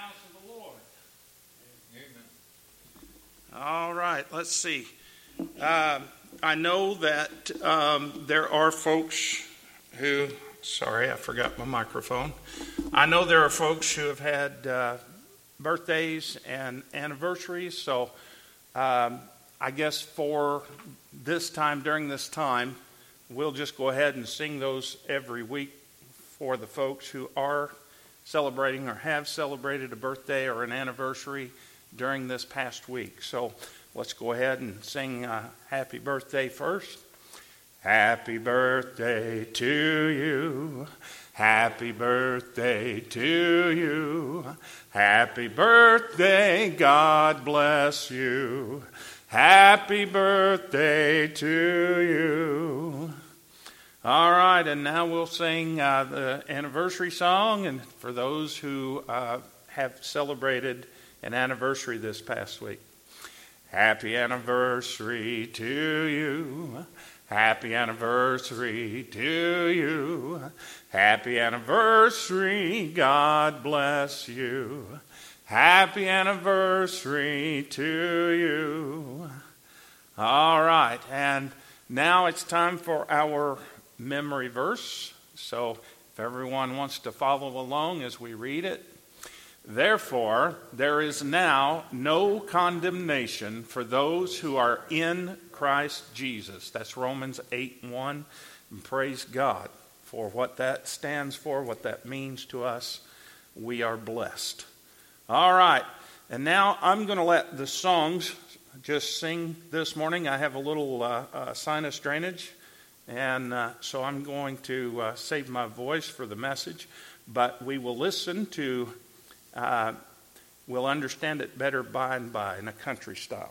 house of the Lord. Amen. All right, let's see. I know that there are folks who, sorry, I forgot my microphone. I know there are folks who have had birthdays and anniversaries, so I guess for this time, during this time, we'll just go ahead and sing those every week for the folks who are celebrating or have celebrated a birthday or an anniversary during this past week. So let's go ahead and sing happy birthday first. Happy birthday to you. Happy birthday to you. Happy birthday, God bless you. Happy birthday to you. All right, and now we'll sing the anniversary song. And for those who have celebrated an anniversary this past week. Happy anniversary to you. Happy anniversary to you. Happy anniversary, God bless you. Happy anniversary to you. All right, and now it's time for our memory verse. So if everyone wants to follow along as we read it. Therefore, there is now no condemnation for those who are in Christ Jesus. That's Romans 8:1. And praise God for what that stands for, what that means to us. We are blessed. All right, and now I'm going to let the songs just sing this morning. I have a little sinus drainage, and so I'm going to save my voice for the message. But we will listen to, we'll understand it better by and by in a country style.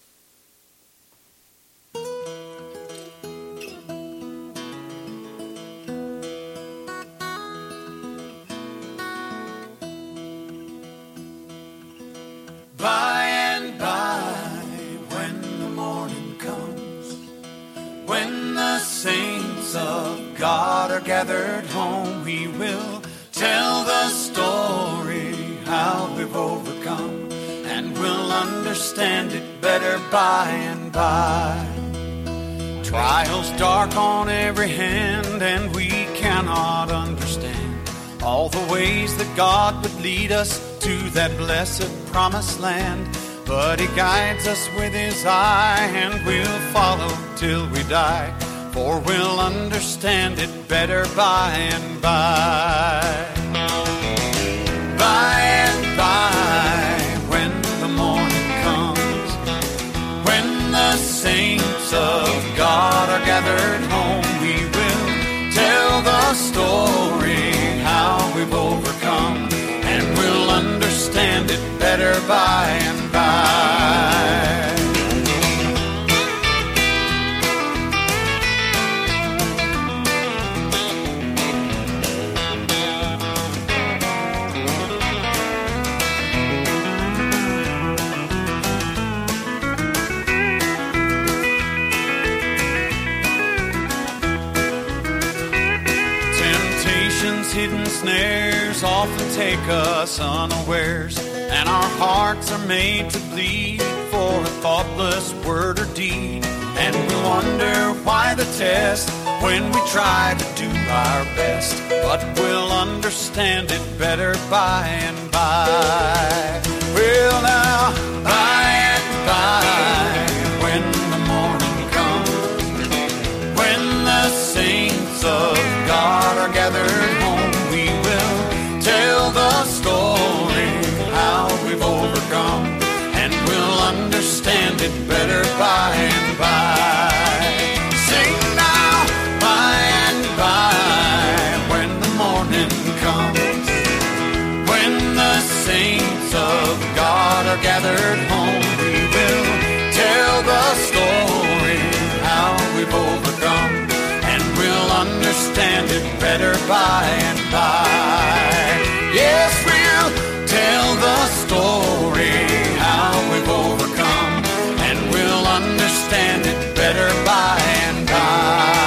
By and by, when the morning comes, when the saints of God are gathered home, we will tell the story how we've overcome, and we'll understand it better by and by. Trials dark on every hand, and we cannot understand all the ways that God would lead us to that blessed promised land. But He guides us with His eye, and we'll follow till we die, for we'll understand it better by and by. By and by, when the morning comes, when the saints of God are gathered home, we will tell the story how we've overcome, and we'll understand it better by and by. Hidden snares often take us unawares, and our hearts are made to bleed for a thoughtless word or deed. And we wonder why the test when we try to do our best, but we'll understand it better by and by. Well, now, by and by, when the morning comes, when the saints of God are gathered home, we will tell the story how we've overcome, and we'll understand it better by and by. Sing now, by and by, when the morning comes, when the saints of God are gathered home, we will tell the story how we've overcome, and we'll understand it better by and by. Yes, we'll tell the story how we've overcome, and we'll understand it better by and by.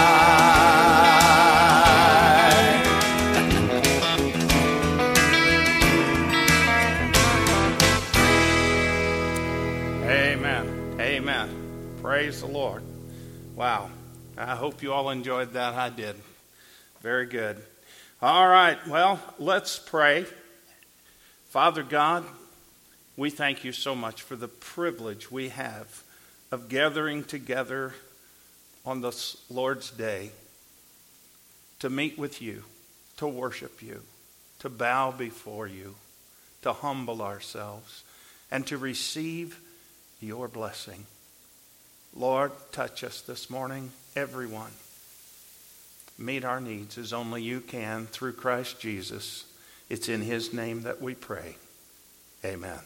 Amen. Praise the Lord. Wow. I hope you all enjoyed that. I did. Very good. All right. Well, let's pray. Father God, we thank you so much for the privilege we have of gathering together on this Lord's Day to meet with you, to worship you, to bow before you, to humble ourselves, and to receive your blessing. Lord, touch us this morning, everyone. Meet our needs as only you can through Christ Jesus. It's in his name that we pray. Amen.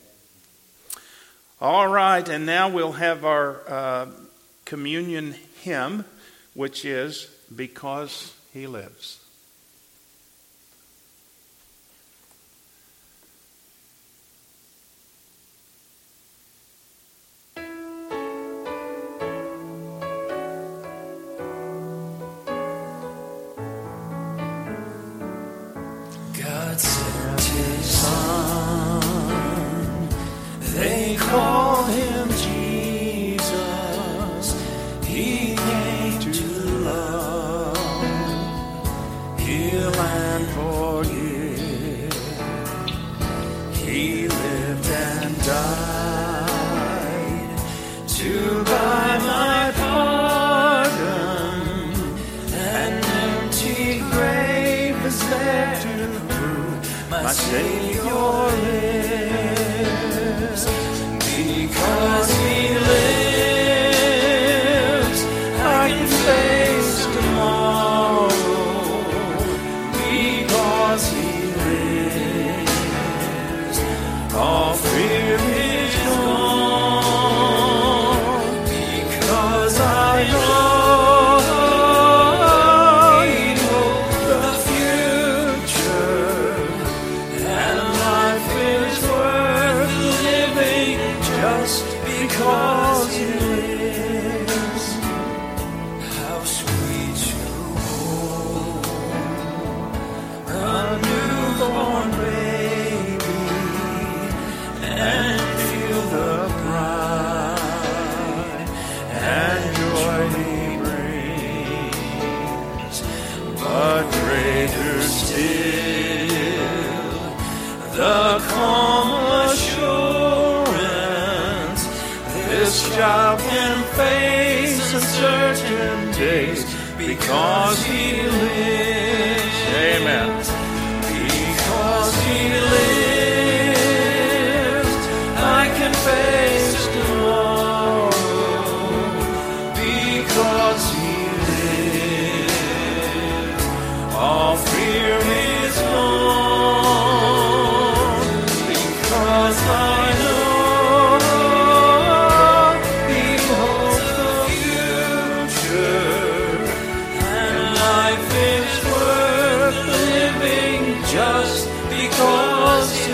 All right, and now we'll have our communion hymn, which is Because He Lives. God sent his Son, they call him Jesus. He came to love, heal and forgive. He lived and died to buy my pardon. An empty grave is there to my Savior lives. Because He lives, I can face tomorrow. Because He lives, all fear is gone. Because I know the future. Just because He lives, how sweet to hold a newborn baby and feel the pride and joy He brings. But greater still, the calm assurance this child can face uncertain days because He lives. Amen. Because He lives, I can face tomorrow. Because He lives, all fear is gone. Because I know just because He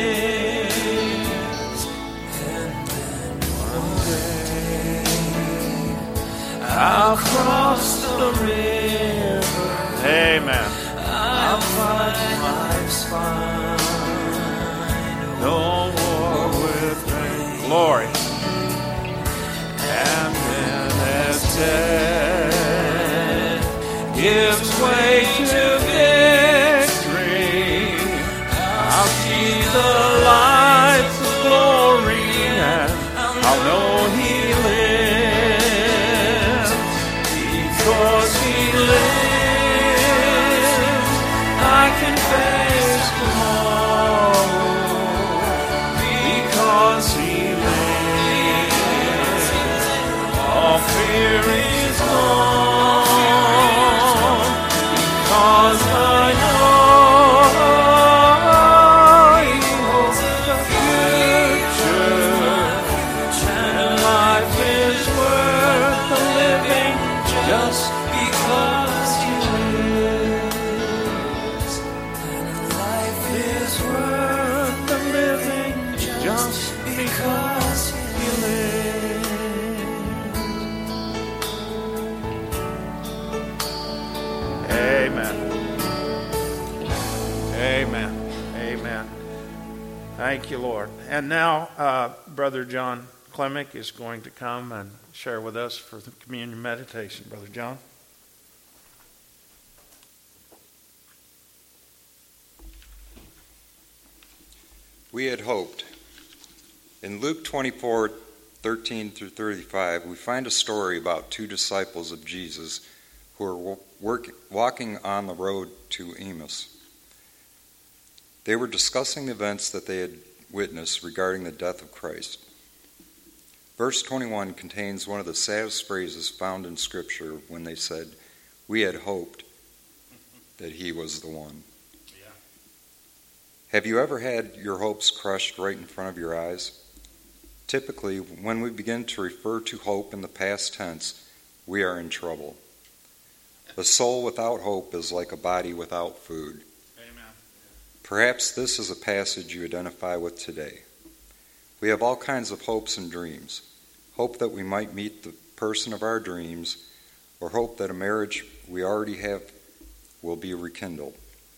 lives. And then one day I'll cross the river. Amen. I'll find life's fine. No war with pain. Glory. And then as death gives way to I'll see the lights of glory and I'll know He lives. Because He lives, I can face tomorrow. Because He lives, all fear is gone. Because I know just because He lives, and life is worth the living just because He lives. Amen. Amen. Amen. Thank you, Lord. And now, Brother John Clemick is going to come and share with us for the communion meditation. Brother John. We had hoped. In Luke 24:13 through 35, we find a story about two disciples of Jesus who were walking on the road to Emmaus. They were discussing the events that they had witnessed regarding the death of Christ. Verse 21 contains one of the saddest phrases found in Scripture when they said, "We had hoped that he was the one." Yeah. Have you ever had your hopes crushed right in front of your eyes? Typically, when we begin to refer to hope in the past tense, we are in trouble. A soul without hope is like a body without food. Amen. Perhaps this is a passage you identify with today. We have all kinds of hopes and dreams. Hope that we might meet the person of our dreams, or hope that a marriage we already have will be rekindled.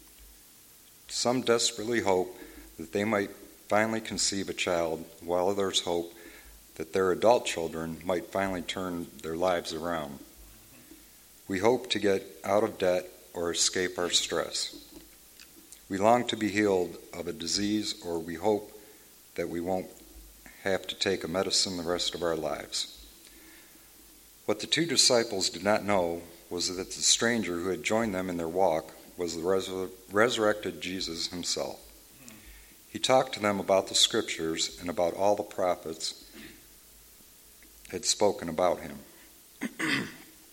Some desperately hope that they might finally conceive a child, while others hope that their adult children might finally turn their lives around. We hope to get out of debt or escape our stress. We long to be healed of a disease, or we hope that we won't have to take a medicine the rest of our lives. What the two disciples did not know was that the stranger who had joined them in their walk was the resurrected Jesus himself. He talked to them about the Scriptures and about all the prophets had spoken about him.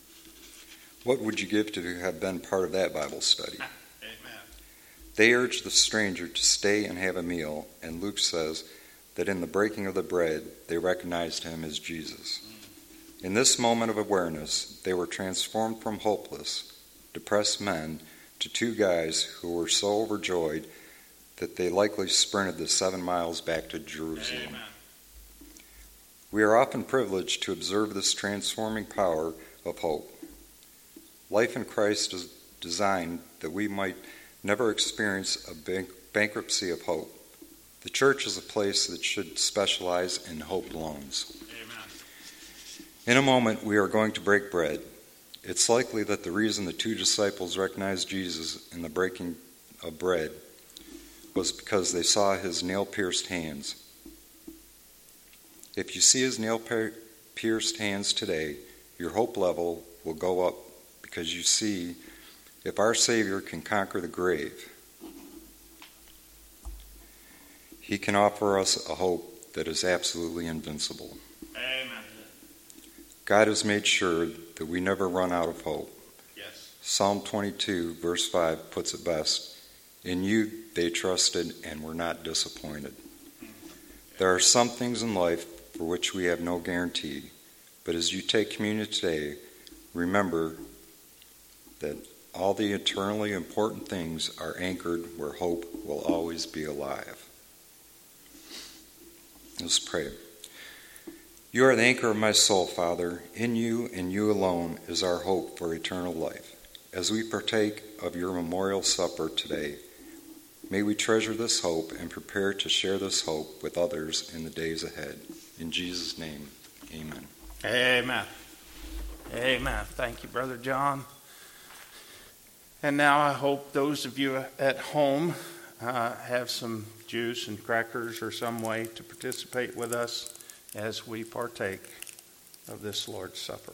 What would you give to have been part of that Bible study? Amen. They urged the stranger to stay and have a meal, and Luke says that in the breaking of the bread, they recognized him as Jesus. In this moment of awareness, they were transformed from hopeless, depressed men to two guys who were so overjoyed that they likely sprinted the 7 miles back to Jerusalem. Amen. We are often privileged to observe this transforming power of hope. Life in Christ is designed that we might never experience a bankruptcy of hope. The church is a place that should specialize in hope loans. Amen. In a moment, we are going to break bread. It's likely that the reason the two disciples recognized Jesus in the breaking of bread was because they saw his nail-pierced hands. If you see his nail-pierced hands today, your hope level will go up because you see if our Savior can conquer the grave, he can offer us a hope that is absolutely invincible. Amen. God has made sure that we never run out of hope. Yes. Psalm 22, verse 5 puts it best. In you they trusted and were not disappointed. There are some things in life for which we have no guarantee, but as you take communion today, remember that all the eternally important things are anchored where hope will always be alive. Let's pray. You are the anchor of my soul, Father. In you and you alone is our hope for eternal life. As we partake of your memorial supper today, may we treasure this hope and prepare to share this hope with others in the days ahead. In Jesus' name, amen. Amen. Amen. Thank you, Brother John. And now I hope those of you at home have some juice and crackers or some way to participate with us as we partake of this Lord's Supper.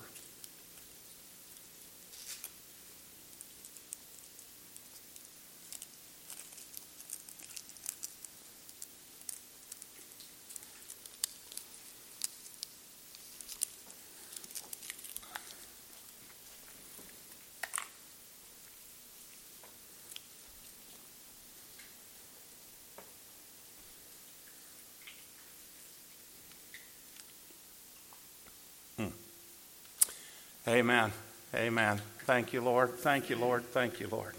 Amen. Amen. Thank you, Lord. Thank you, Lord. Thank you, Lord.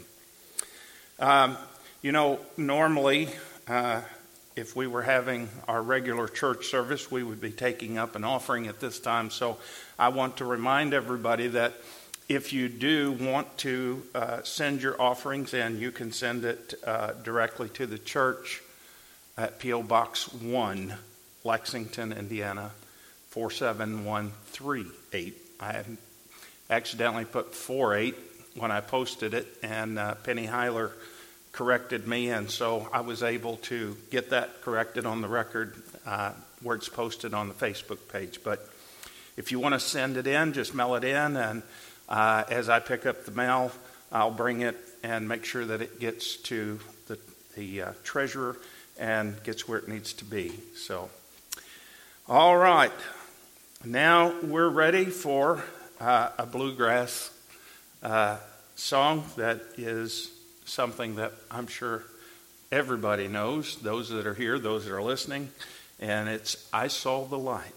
Normally, if we were having our regular church service, we would be taking up an offering at this time. So I want to remind everybody that if you do want to send your offerings in, you can send it directly to the church at P.O. Box 1, Lexington, Indiana, 47138. I had accidentally put 48 when I posted it, and Penny Heiler corrected me, and so I was able to get that corrected on the record where it's posted on the Facebook page. But if you want to send it in, just mail it in, and as I pick up the mail, I'll bring it and make sure that it gets to the treasurer and gets where it needs to be. So, all right. Now we're ready for a bluegrass song that is something that I'm sure everybody knows, those that are here, those that are listening, and it's I Saw the Light.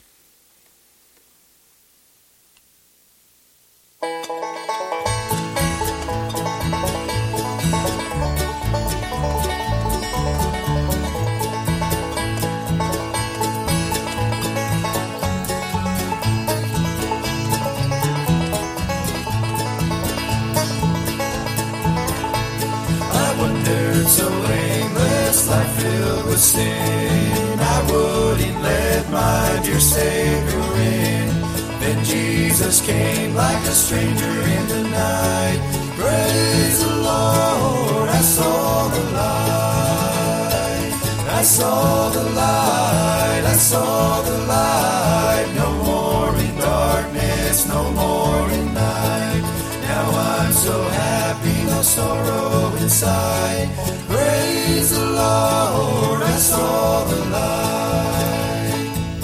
So aimless, life filled with sin, I wouldn't let my dear Savior in. Then Jesus came like a stranger in the night. Praise the Lord, I saw the light. I saw the light, I saw the light. No more in darkness, no more in night. Now I'm so happy, no sorrow inside. Praise the Lord, I saw the light.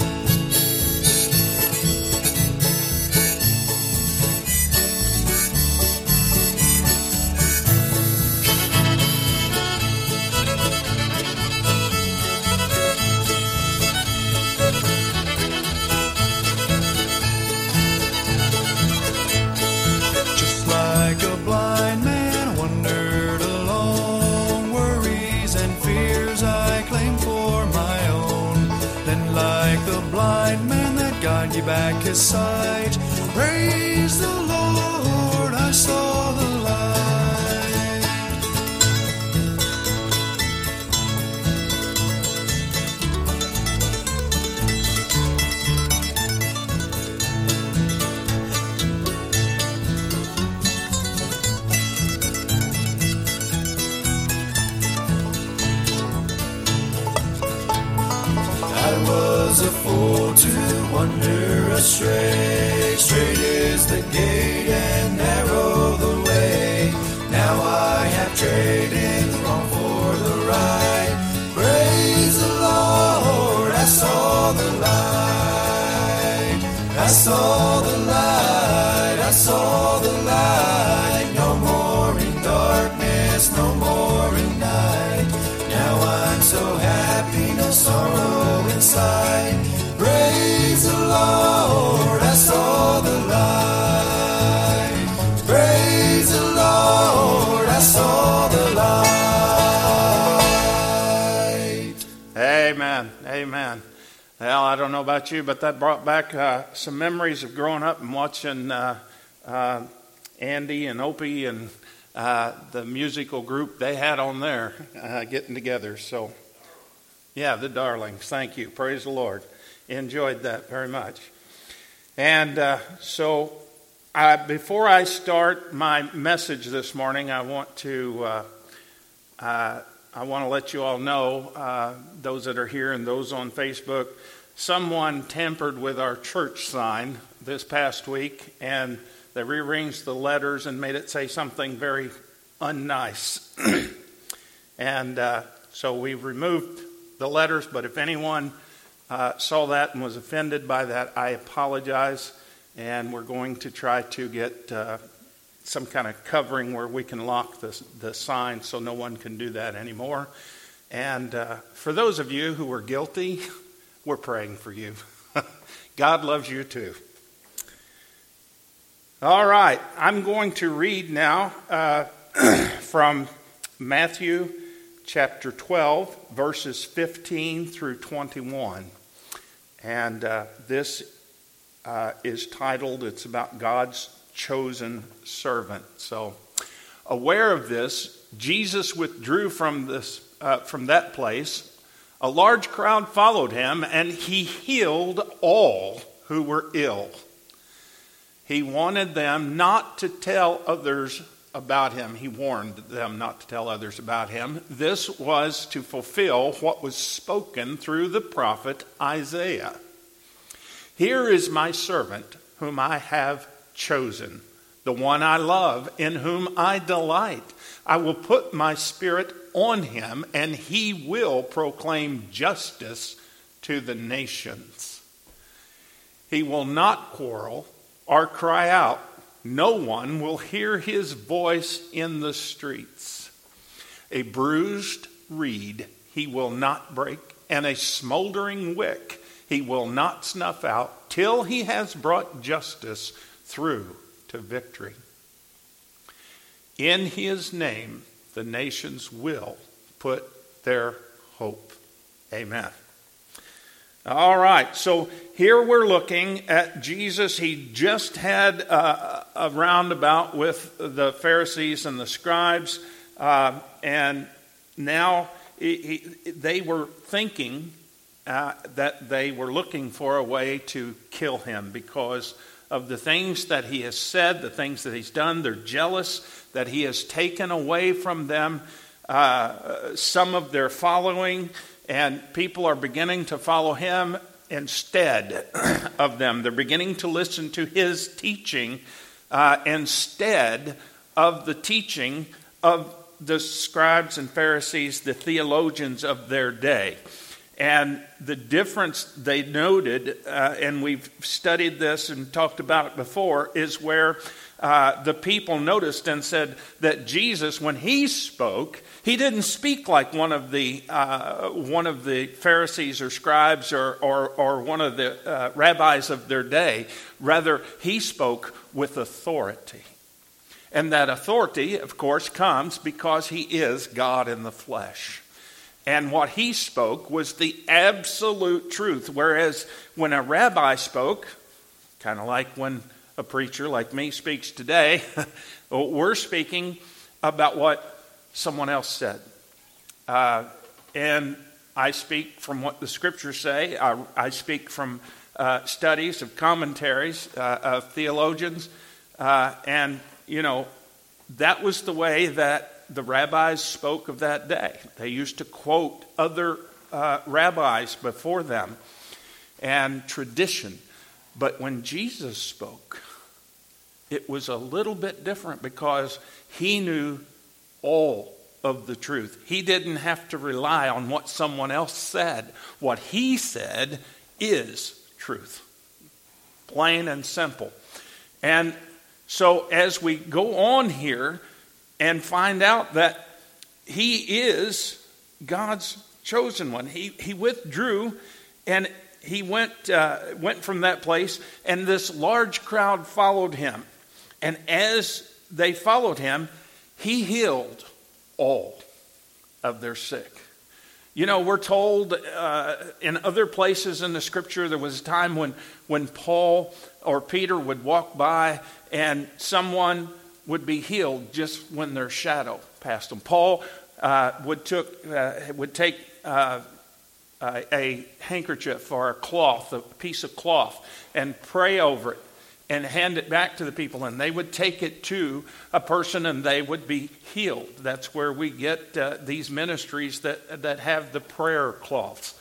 Just like a blind man wandered along, worries and fears I claim for my own. Then like the blind man that God gave back his sight, praise the Lord, I saw the light. I was a fool to wander astray. Straight is the gate and narrow the way. Now I have traded the wrong for the right. Praise the Lord, I saw the light. I saw the light, I saw the light. No more in darkness, no more in night. Now I'm so happy, no sorrow inside. Praise the Lord, I saw the light. Praise the Lord, I saw the light. Amen. Amen. Well, I don't know about you, but that brought back some memories of growing up and watching Andy and Opie and the musical group they had on there getting together. So, yeah, the Darlings. Thank you. Praise the Lord. Enjoyed that very much. And so, before I start my message this morning, I want to let you all know, those that are here and those on Facebook, someone tampered with our church sign this past week, and they rearranged the letters and made it say something very unnice. And so we removed the letters, but if anyone saw that and was offended by that, I apologize. And we're going to try to get some kind of covering where we can lock the sign so no one can do that anymore. And for those of you who were guilty, we're praying for you. God loves you too. All right, I'm going to read now from Matthew chapter 12, verses 15 through 21. And this is titled, it's about God's chosen servant. So, aware of this, Jesus withdrew from that place A large crowd followed him, and he healed all who were ill. He wanted them not to tell others about him. He warned them not to tell others about him. This was to fulfill what was spoken through the prophet Isaiah. Here is my servant whom I have chosen, the one I love, in whom I delight. I will put my spirit on him, and he will proclaim justice to the nations. He will not quarrel or cry out. No one will hear his voice in the streets. A bruised reed he will not break, and a smoldering wick he will not snuff out, till he has brought justice through to victory. In his name, the nations will put their hope. Amen. All right, so here we're looking at Jesus. He just had a roundabout with the Pharisees and the scribes, and now they were thinking that they were looking for a way to kill him because of the things that he has said, the things that he's done. They're jealous that he has taken away from them some of their following, and people are beginning to follow him instead of them. They're beginning to listen to his teaching instead of the teaching of the scribes and Pharisees, the theologians of their day. And the difference they noted, and we've studied this and talked about it before, is where the people noticed and said that Jesus, when he spoke, he didn't speak like one of the Pharisees or scribes or one of the rabbis of their day. Rather, he spoke with authority. And that authority, of course, comes because he is God in the flesh. And what he spoke was the absolute truth. Whereas when a rabbi spoke, kind of like when a preacher like me speaks today, we're speaking about what someone else said. And I speak from what the scriptures say. I speak from studies of commentaries of theologians. And, you know, that was the way that the rabbis spoke of that day. They used to quote other rabbis before them and tradition. But when Jesus spoke, it was a little bit different because he knew all of the truth. He didn't have to rely on what someone else said. What he said is truth. Plain and simple. And so as we go on here and find out that he is God's chosen one, he withdrew and he went from that place, and this large crowd followed him. And as they followed him, he healed all of their sick. You know, we're told in other places in the scripture, there was a time when Paul or Peter would walk by and someone would be healed just when their shadow passed them. Paul would take a handkerchief or a cloth, a piece of cloth, and pray over it and hand it back to the people, and they would take it to a person and they would be healed. That's where we get these ministries that have the prayer cloths.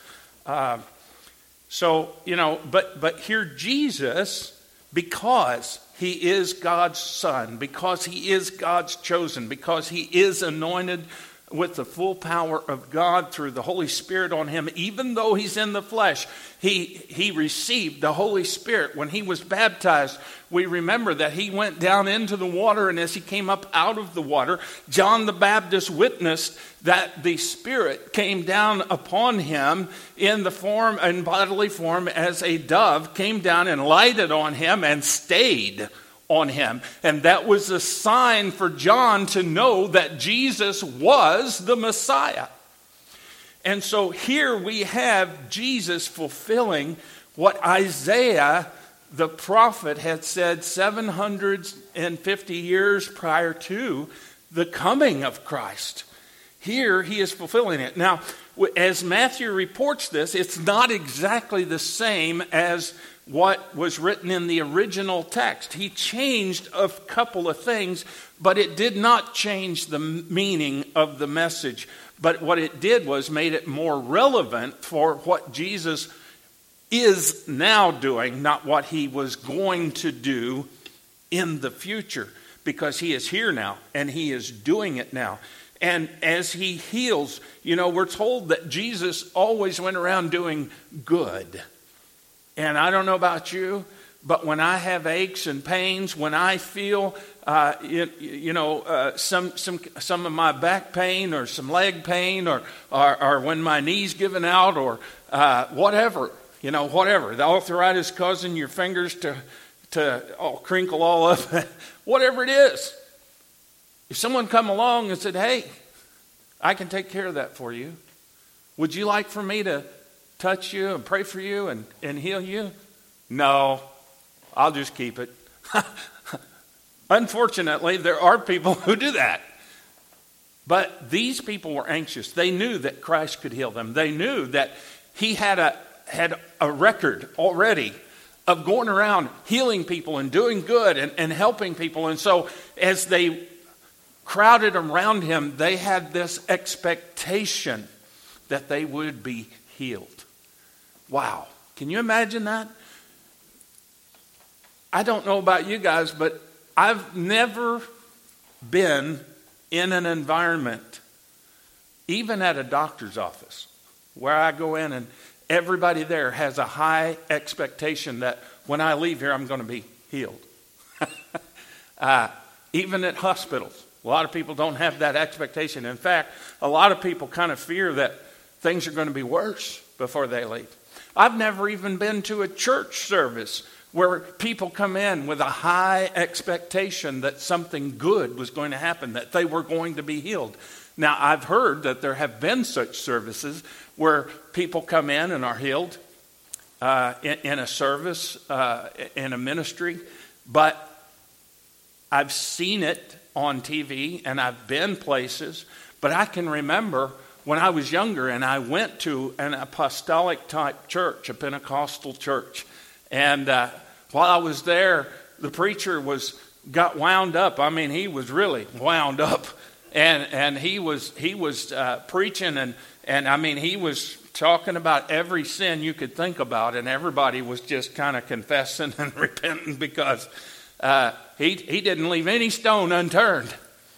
So, you know, but here Jesus, because he is God's son, because he is God's chosen, because he is anointed with the full power of God through the Holy Spirit on him, even though he's in the flesh, he received the Holy Spirit. When he was baptized, we remember that he went down into the water, and as he came up out of the water, John the Baptist witnessed that the Spirit came down upon him in the form and bodily form as a dove, came down and lighted on him and stayed on him. And that was a sign for John to know that Jesus was the Messiah. And so here we have Jesus fulfilling what Isaiah the prophet had said 750 years prior to the coming of Christ. here he is fulfilling it. Now, as Matthew reports this, it's not exactly the same as what was written in the original text. He changed a couple of things, but it did not change the meaning of the message. But what it did was made it more relevant for what Jesus is now doing, not what he was going to do in the future, because he is here now and he is doing it now. And as he heals, we're told that Jesus always went around doing good. And I don't know about you, but when I have aches and pains, when I feel, some of my back pain or some leg pain, or when my knee's giving out, or whatever, the arthritis causing your fingers to all crinkle all up, whatever it is. If someone come along and said, "Hey, I can take care of that for you. Would you like for me to touch you and pray for you and heal you?" No, I'll just keep it. Unfortunately, there are people who do that. But these people were anxious. They knew that Christ could heal them. They knew that he had a record already of going around healing people and doing good and helping people. And so as they crowded around him, they had this expectation that they would be healed. Wow. Can you imagine that? I don't know about you guys, but I've never been in an environment, even at a doctor's office, where I go in and everybody there has a high expectation that when I leave here, I'm going to be healed. Even at hospitals, a lot of people don't have that expectation. In fact, a lot of people kind of fear that things are going to be worse before they leave. I've never even been to a church service where people come in with a high expectation that something good was going to happen, that they were going to be healed. Now, I've heard that there have been such services where people come in and are healed in a service, in a ministry, but I've seen it on TV and I've been places, but I can remember when I was younger and I went to an apostolic type church, a Pentecostal church, and while I was there, the preacher got wound up. I mean, he was really wound up, and he was preaching, and I mean, he was talking about every sin you could think about, and everybody was just kind of confessing and repenting because he didn't leave any stone unturned.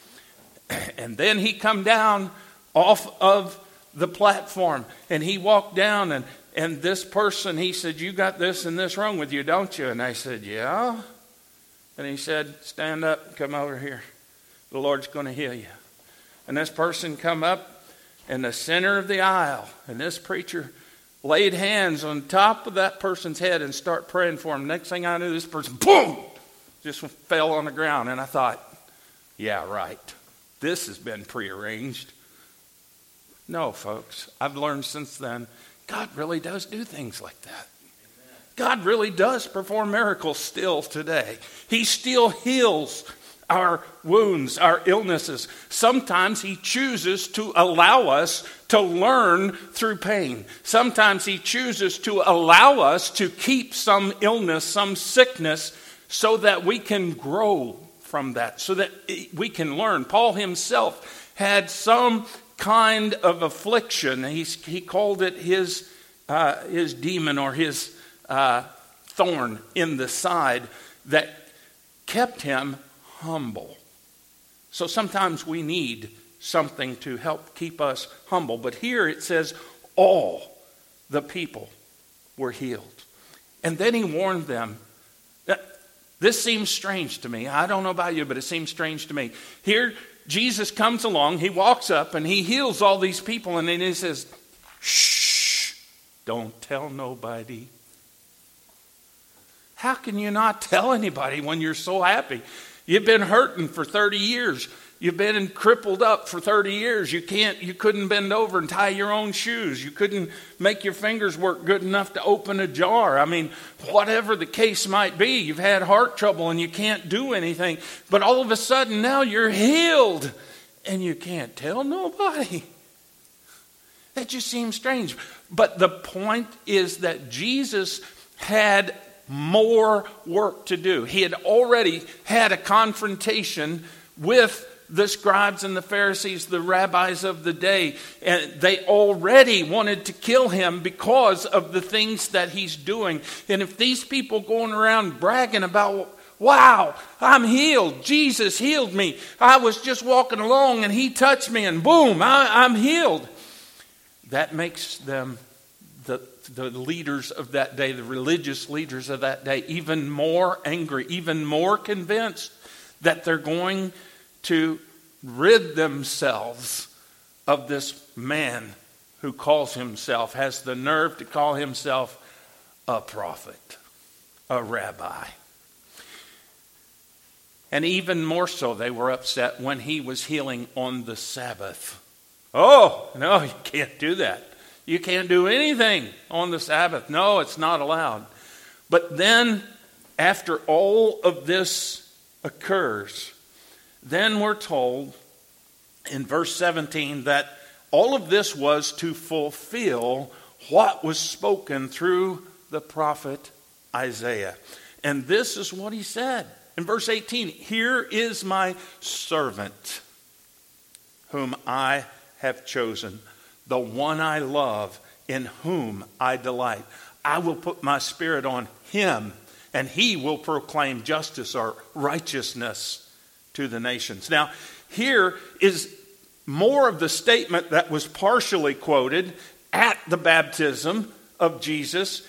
And then he come down off of the platform, and he walked down, and this person, he said, "You got this and this wrong with you, don't you?" And I said, "Yeah." And he said, "Stand up, come over here. The Lord's going to heal you." And this person come up in the center of the aisle, and this preacher laid hands on top of that person's head and start praying for him. Next thing I knew, this person, boom, just fell on the ground. And I thought, yeah, right. This has been prearranged. No, folks, I've learned since then, God really does do things like that. God really does perform miracles still today. He still heals our wounds, our illnesses. Sometimes he chooses to allow us to learn through pain. Sometimes he chooses to allow us to keep some illness, some sickness, so that we can grow from that, so that we can learn. Paul himself had some kind of affliction. He called it his demon, or his thorn in the side, that kept him humble. So sometimes we need something to help keep us humble. But here it says all the people were healed. And then he warned them. This seems strange to me. I don't know about you, but it seems strange to me. Here Jesus comes along, he walks up and he heals all these people, and then he says, "Shh, don't tell nobody." How can you not tell anybody when you're so happy? You've been hurting for 30 years. You've been crippled up for 30 years. You couldn't bend over and tie your own shoes. You couldn't make your fingers work good enough to open a jar. I mean, whatever the case might be, you've had heart trouble and you can't do anything. But all of a sudden now you're healed. and you can't tell nobody. That just seems strange. But the point is that Jesus had more work to do. He had already had a confrontation with the scribes and the Pharisees, the rabbis of the day. And they already wanted to kill him because of the things that he's doing. And if these people going around bragging about, wow, I'm healed. Jesus healed me. I was just walking along and he touched me and boom, I'm healed. That makes them, the leaders of that day, the religious leaders of that day, even more angry, even more convinced that they're going to rid themselves of this man who has the nerve to call himself a prophet, a rabbi. And even more so, they were upset when he was healing on the Sabbath. Oh, no, you can't do that. You can't do anything on the Sabbath. No, it's not allowed. But then, after all of this occurs, then we're told in verse 17 that all of this was to fulfill what was spoken through the prophet Isaiah. And this is what he said. In verse 18, here is my servant whom I have chosen, the one I love, in whom I delight. I will put my spirit on him, and he will proclaim justice or righteousness to the nations. Now, here is more of the statement that was partially quoted at the baptism of Jesus.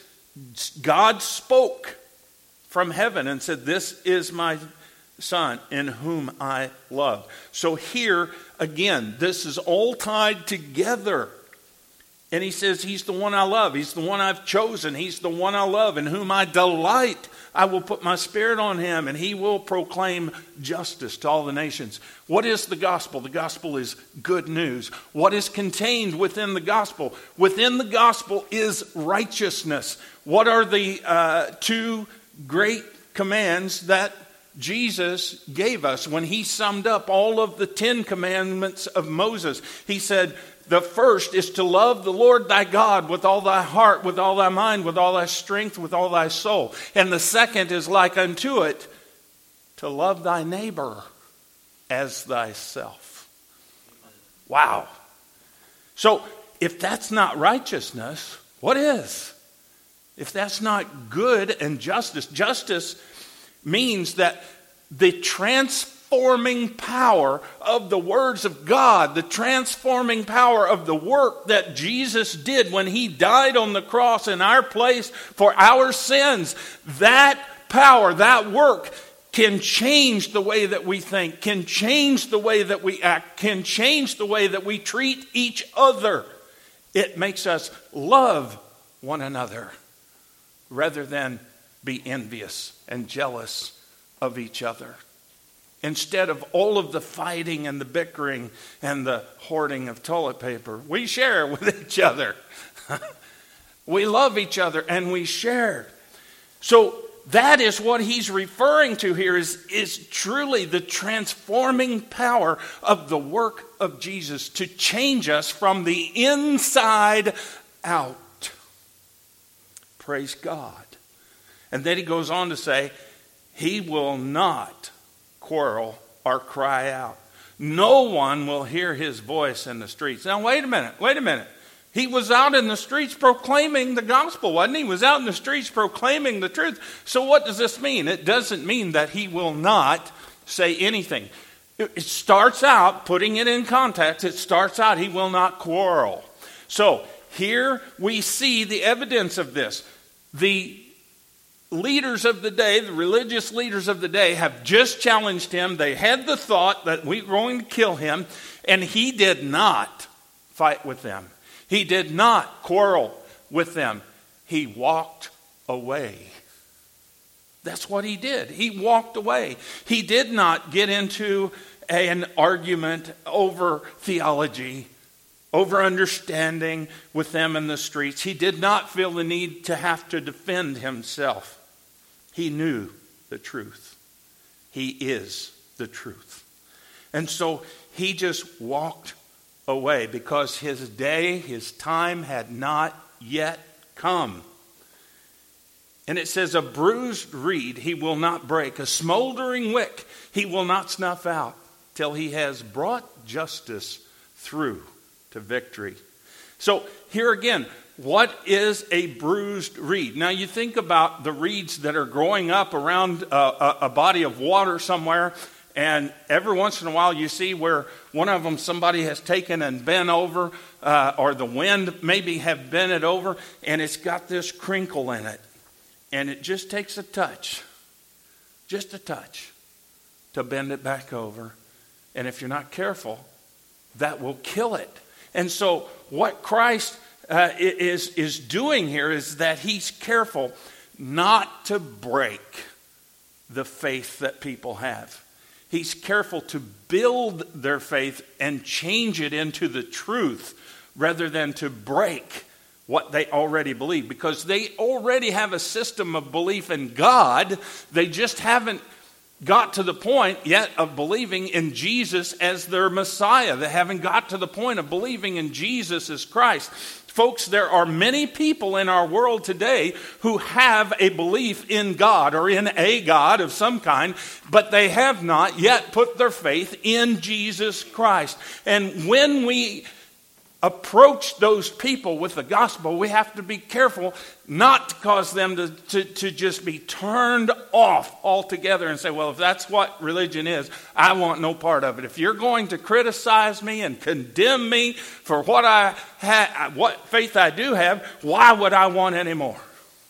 God spoke from heaven and said, this is my Son in whom I love. So here, again, this is all tied together. And he says, he's the one I love. He's the one I've chosen. He's the one I love, in whom I delight. I will put my spirit on him, and he will proclaim justice to all the nations. What is the gospel? The gospel is good news. What is contained within the gospel? Within the gospel is righteousness. What are the two great commands that Jesus gave us when he summed up all of the 10 commandments of Moses? He said, the first is to love the Lord thy God with all thy heart, with all thy mind, with all thy strength, with all thy soul. And the second is like unto it, to love thy neighbor as thyself. Wow. So if that's not righteousness, what is? If that's not good and justice means that the transforming power of the words of God, the transforming power of the work that Jesus did when he died on the cross in our place for our sins, that power, that work can change the way that we think, can change the way that we act, can change the way that we treat each other. It makes us love one another rather than be envious and jealous of each other. Instead of all of the fighting and the bickering and the hoarding of toilet paper, we share with each other. We love each other and we share. So that is what he's referring to here is truly the transforming power of the work of Jesus to change us from the inside out. Praise God. And then he goes on to say, he will not quarrel or cry out. No one will hear his voice in the streets. Now, wait a minute. He was out in the streets proclaiming the gospel, wasn't he? He was out in the streets proclaiming the truth. So what does this mean? It doesn't mean that he will not say anything. It starts out, putting it in context, it starts out, he will not quarrel. So here we see the evidence of this. The leaders of the day, the religious leaders of the day, have just challenged him. They had the thought that we're going to kill him, and he did not fight with them. He did not quarrel with them. He walked away. That's what he did. He walked away. He did not get into an argument over theology, over understanding with them in the streets. He did not feel the need to have to defend himself. He knew the truth. He is the truth. And so he just walked away because his day, his time had not yet come. And it says, a bruised reed he will not break, a smoldering wick he will not snuff out, till he has brought justice through to victory. So here again, what is a bruised reed? Now you think about the reeds that are growing up around a body of water somewhere, and every once in a while you see where one of them somebody has taken and bent over, or the wind maybe have bent it over, and it's got this crinkle in it. And it just takes a touch, just a touch, to bend it back over. And if you're not careful, that will kill it. And so what Christ is doing here is that he's careful not to break the faith that people have. He's careful to build their faith and change it into the truth rather than to break what they already believe, because they already have a system of belief in God. They just haven't got to the point yet of believing in Jesus as their Messiah. They haven't got to the point of believing in Jesus as Christ. Folks, there are many people in our world today who have a belief in God or in a God of some kind, but they have not yet put their faith in Jesus Christ. And when we approach those people with the gospel, we have to be careful not to cause them to just be turned off altogether and say, well, if that's what religion is, I want no part of it. If you're going to criticize me and condemn me for what faith I do have, why would I want any more?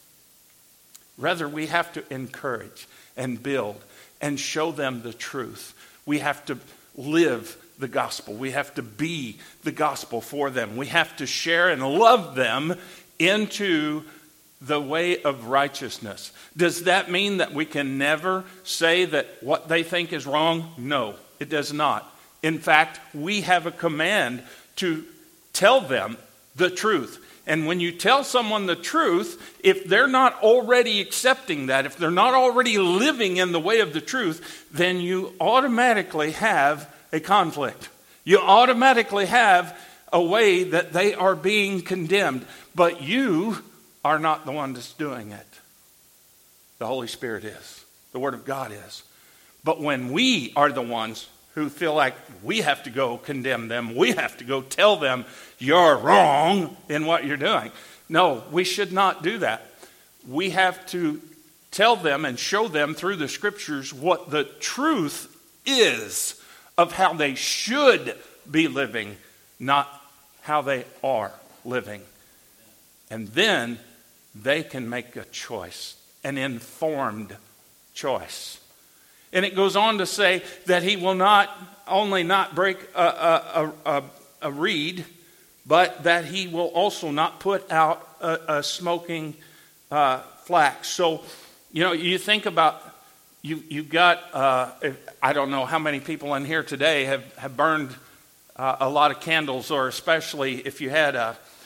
Rather, we have to encourage and build and show them the truth. We have to live the gospel. We have to be the gospel for them. We have to share and love them into the way of righteousness. Does that mean that we can never say that what they think is wrong? No, it does not. In fact, we have a command to tell them the truth. And when you tell someone the truth, if they're not already accepting that, if they're not already living in the way of the truth, then you automatically have a conflict. You automatically have a way that they are being condemned. But you are not the one that's doing it. The Holy Spirit is. The Word of God is. But when we are the ones who feel like we have to go condemn them, we have to go tell them you're wrong in what you're doing. No, we should not do that. We have to tell them and show them through the Scriptures what the truth is of how they should be living, not how they are living. And then they can make a choice, an informed choice. And it goes on to say that he will not only not break a reed, but that he will also not put out a smoking flax. So, you think about, you've got, I don't know how many people in here today have burned a lot of candles, or especially if you had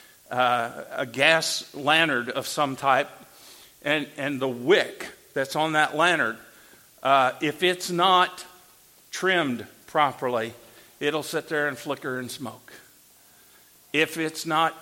a gas lantern of some type, and the wick that's on that lantern, if it's not trimmed properly, it'll sit there and flicker and smoke. If it's not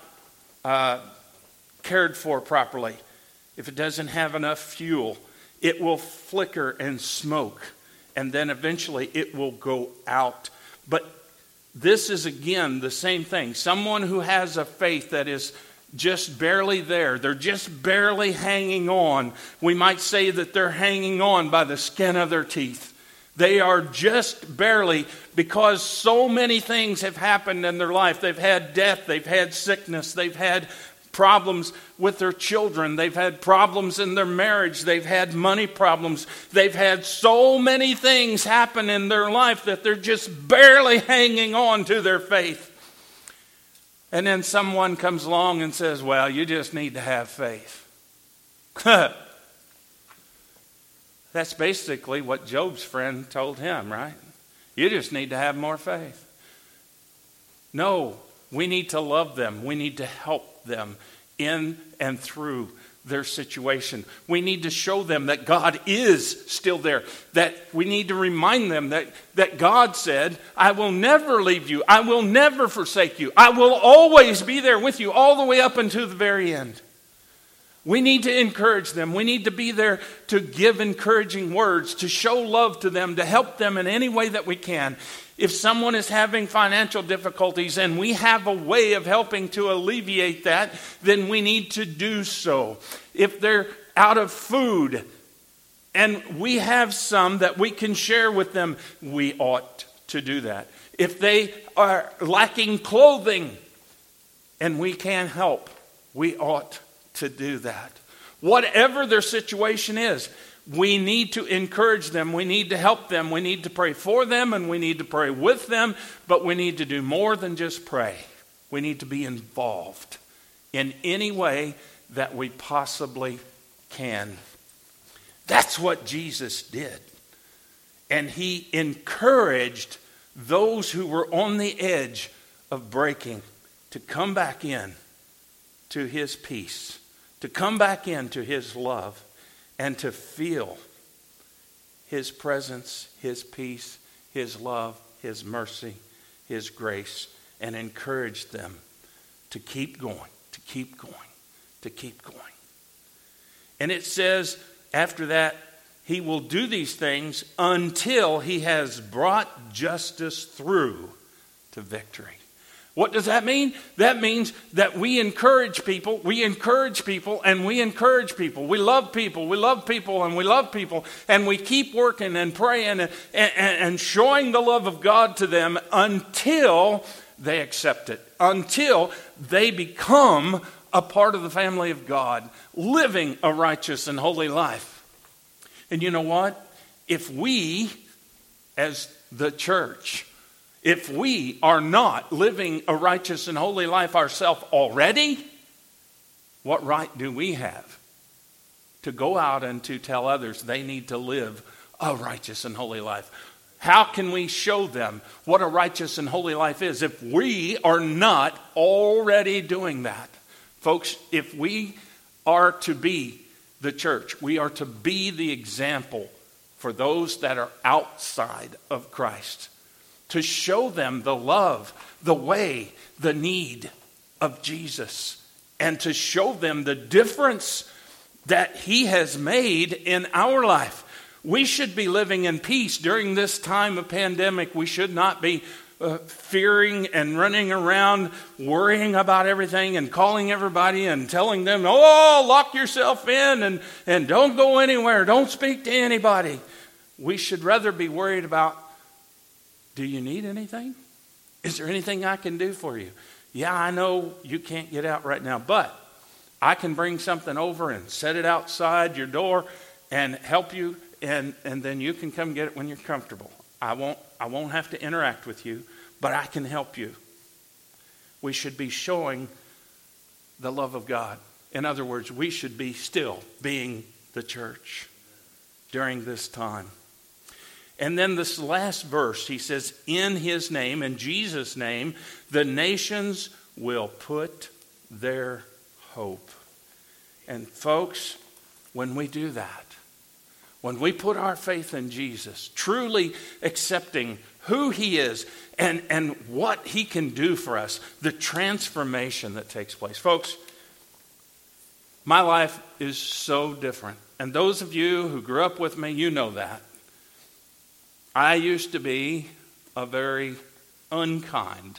cared for properly, if it doesn't have enough fuel, it will flicker and smoke, and then eventually it will go out. But this is, again, the same thing. Someone who has a faith that is just barely there, they're just barely hanging on. We might say that they're hanging on by the skin of their teeth. They are just barely, because so many things have happened in their life. They've had death, they've had sickness, they've had problems with their children, they've had problems in their marriage, they've had money problems, they've had so many things happen in their life that they're just barely hanging on to their faith. And then someone comes along and says, well, you just need to have faith. That's basically what Job's friend told him, right? You just need to have more faith. No, we need to love them. We need to help them in and through their situation. We need to show them that God is still there. That we need to remind them that God said, I will never leave you. I will never forsake you. I will always be there with you all the way up until the very end. We need to encourage them. We need to be there to give encouraging words, to show love to them, to help them in any way that we can. If someone is having financial difficulties and we have a way of helping to alleviate that, then we need to do so. If they're out of food and we have some that we can share with them, we ought to do that. If they are lacking clothing and we can help, we ought to do that. Whatever their situation is, we need to encourage them. We need to help them. We need to pray for them and we need to pray with them. But we need to do more than just pray. We need to be involved in any way that we possibly can. That's what Jesus did. And he encouraged those who were on the edge of breaking to come back in to his peace, to come back into his love, and to feel his presence, his peace, his love, his mercy, his grace, and encourage them to keep going, to keep going, to keep going. And it says after that, he will do these things until he has brought justice through to victory. What does that mean? That means that we encourage people, and we encourage people. We love people, and we love people. And we keep working and praying and showing the love of God to them until they accept it. Until they become a part of the family of God, living a righteous and holy life. And you know what? If we, as the church, if we are not living a righteous and holy life ourselves already, what right do we have to go out and to tell others they need to live a righteous and holy life? How can we show them what a righteous and holy life is if we are not already doing that? Folks, if we are to be the church, we are to be the example for those that are outside of Christ. To show them the love, the way, the need of Jesus. And to show them the difference that he has made in our life. We should be living in peace during this time of pandemic. We should not be fearing and running around, worrying about everything and calling everybody and telling them, oh, lock yourself in and don't go anywhere. Don't speak to anybody. We should rather be worried about, do you need anything? Is there anything I can do for you? Yeah, I know you can't get out right now, but I can bring something over and set it outside your door and help you, and then you can come get it when you're comfortable. I won't have to interact with you, but I can help you. We should be showing the love of God. In other words, we should be still being the church during this time. And then this last verse, he says, in his name, in Jesus' name, the nations will put their hope. And folks, when we do that, when we put our faith in Jesus, truly accepting who he is and what he can do for us, the transformation that takes place. Folks, my life is so different. And those of you who grew up with me, you know that. I used to be a very unkind,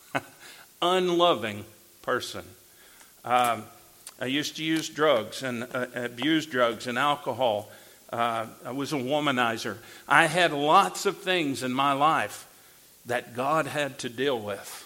unloving person. I used to use drugs and abuse drugs and alcohol. I was a womanizer. I had lots of things in my life that God had to deal with.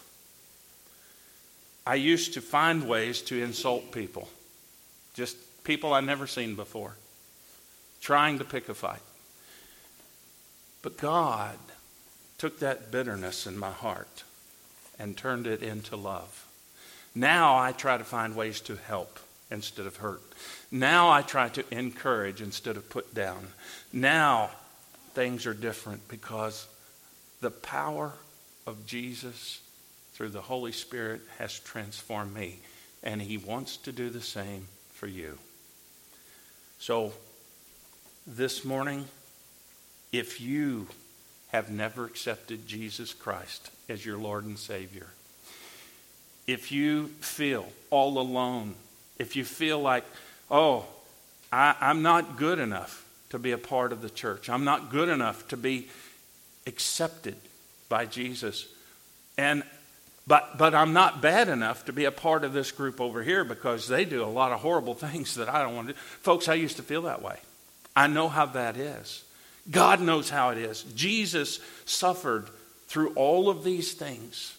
I used to find ways to insult people. Just people I'd never seen before. Trying to pick a fight. But God took that bitterness in my heart and turned it into love. Now I try to find ways to help instead of hurt. Now I try to encourage instead of put down. Now things are different because the power of Jesus through the Holy Spirit has transformed me. and he wants to do the same for you. So this morning, if you have never accepted Jesus Christ as your Lord and Savior, if you feel all alone, if you feel like, I'm not good enough to be a part of the church, I'm not good enough to be accepted by Jesus, but I'm not bad enough to be a part of this group over here because they do a lot of horrible things that I don't want to do. Folks, I used to feel that way. I know how that is. God knows how it is. Jesus suffered through all of these things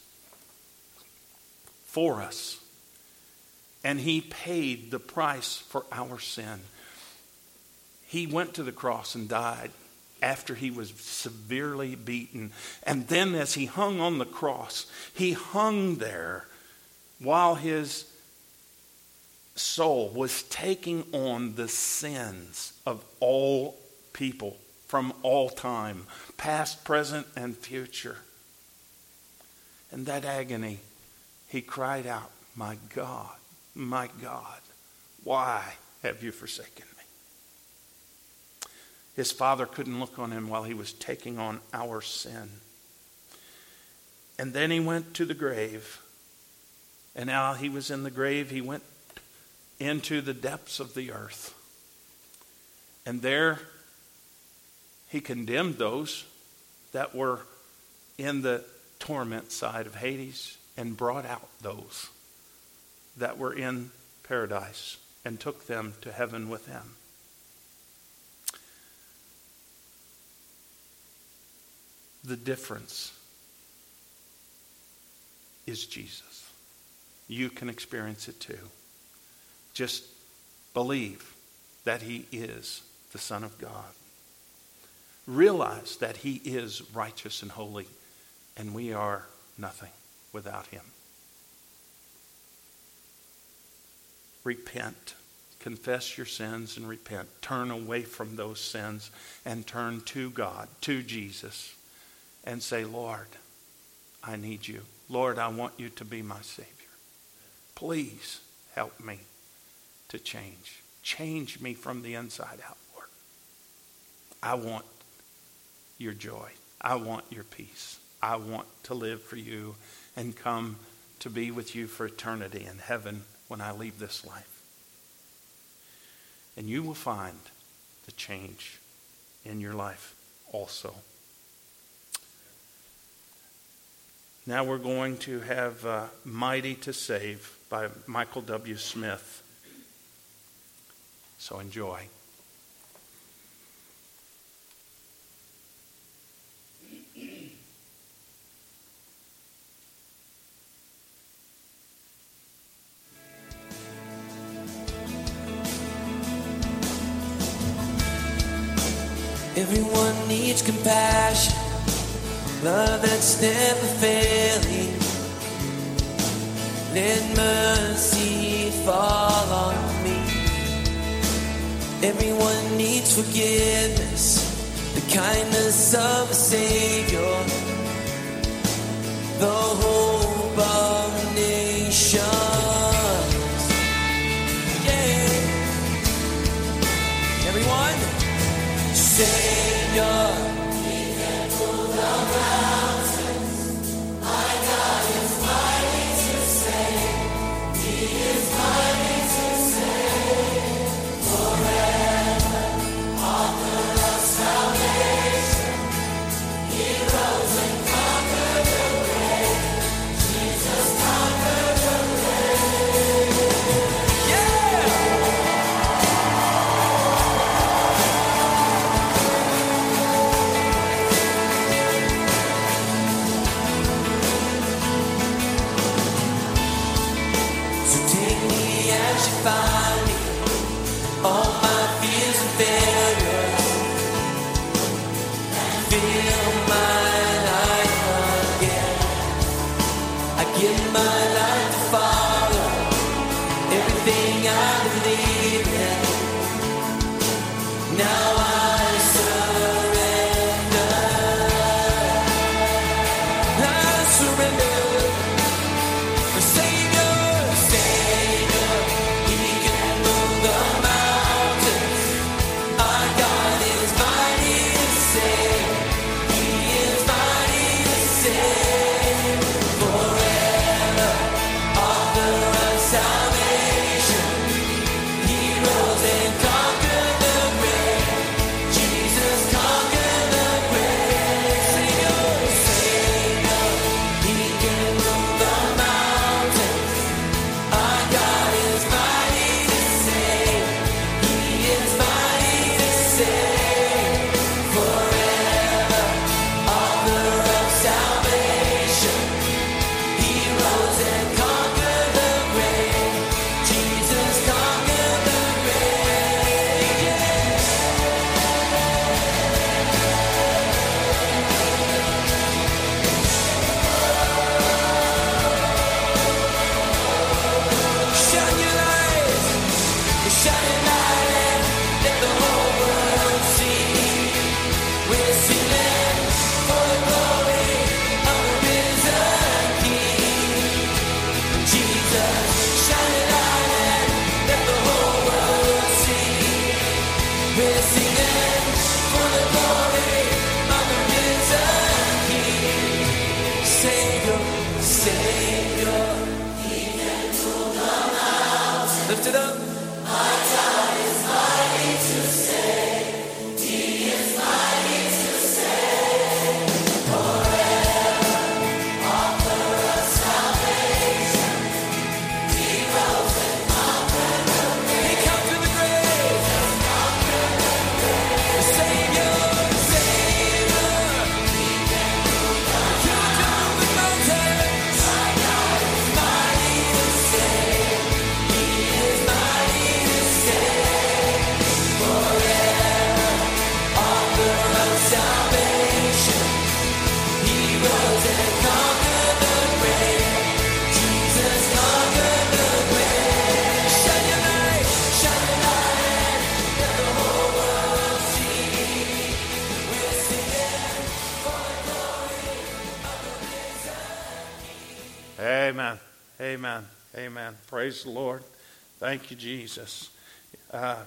for us. And he paid the price for our sin. He went to the cross and died after he was severely beaten. And then as he hung on the cross, he hung there while his soul was taking on the sins of all people from all time, past, present, and future. In that agony, he cried out, my God, why have you forsaken me? His Father couldn't look on him while he was taking on our sin. And then he went to the grave. And now he was in the grave, he went into the depths of the earth. And there he condemned those that were in the torment side of Hades and brought out those that were in paradise and took them to heaven with him. The difference is Jesus. You can experience it too. Just believe that he is the Son of God. Realize that he is righteous and holy, and we are nothing without him. Repent. Confess your sins and repent. Turn away from those sins and turn to God, to Jesus, and say, Lord, I need you. Lord, I want you to be my Savior. Please help me to change. Change me from the inside out, Lord. I want your joy. I want your peace. I want to live for you and come to be with you for eternity in heaven when I leave this life. And you will find the change in your life also. Now we're going to have Mighty to Save by Michael W. Smith. So enjoy. Everyone needs compassion, love that's never failing. Let mercy fall on me. Everyone needs forgiveness, the kindness of a Savior, the hope of nations. Yeah. Everyone, Savior. Savior, Savior. Lift it up. Amen. Amen. Amen. Praise the Lord. Thank you, Jesus. At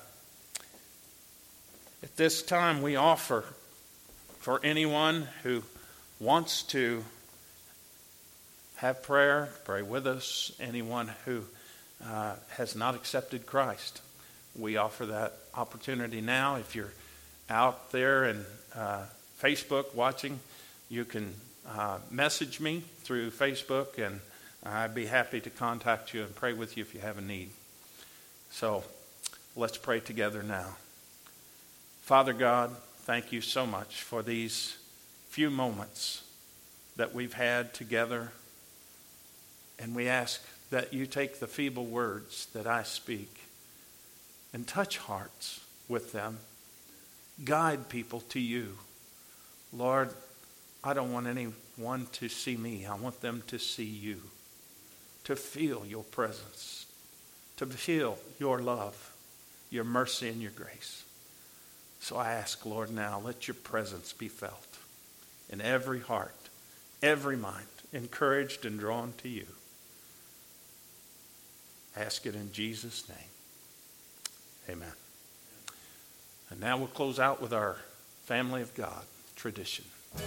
this time, we offer for anyone who wants to have prayer, pray with us, anyone who has not accepted Christ. We offer that opportunity now. If you're out there in Facebook watching, you can message me through Facebook, and I'd be happy to contact you and pray with you if you have a need. So let's pray together now. Father God, thank you so much for these few moments that we've had together. And we ask that you take the feeble words that I speak and touch hearts with them. Guide people to you. Lord, I don't want anyone to see me. I want them to see you, to feel your presence, to feel your love, your mercy, and your grace. So I ask, Lord, now let your presence be felt in every heart, every mind, encouraged and drawn to you. Ask it in Jesus' name. Amen. And now we'll close out with our Family of God tradition.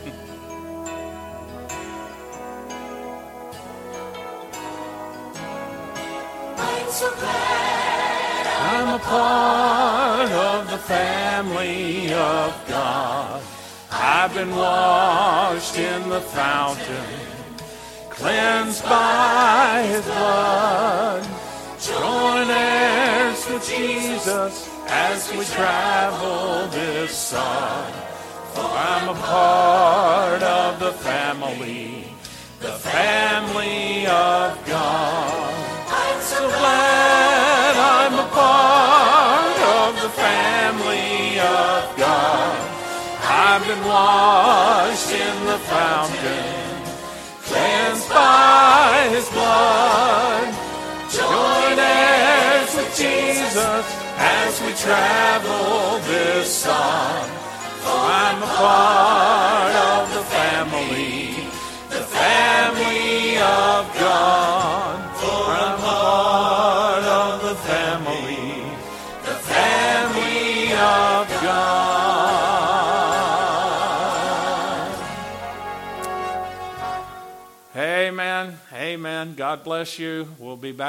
I'm so glad I'm a part of the family of God. I've been washed in the fountain, cleansed by his blood. Join heirs with Jesus as we travel this sod. For I'm a part of the family of God. I'm so glad I'm a part of the family of God. I've been washed in the fountain, cleansed by his blood. Join heirs with Jesus as we travel this sod. For I'm a part of the family of God. For I'm a part of the family of God. Amen. Amen. God bless you. We'll be back.